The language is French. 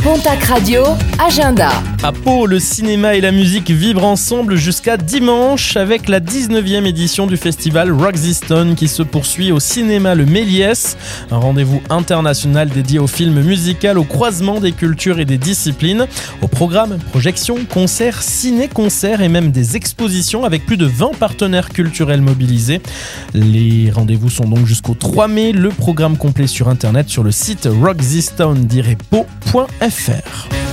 Pontac Radio, agenda. À Pau, le cinéma et la musique vibrent ensemble jusqu'à dimanche avec la 19e édition du festival Rock This Town qui se poursuit au cinéma Le Méliès, un rendez-vous international dédié au film musical au croisement des cultures et des disciplines. Au programme, projections, concerts, ciné-concerts et même des expositions avec plus de 20 partenaires culturels mobilisés. Les rendez-vous sont donc jusqu'au 3 mai. Le programme complet sur internet sur le site rockthistown-pau.fr.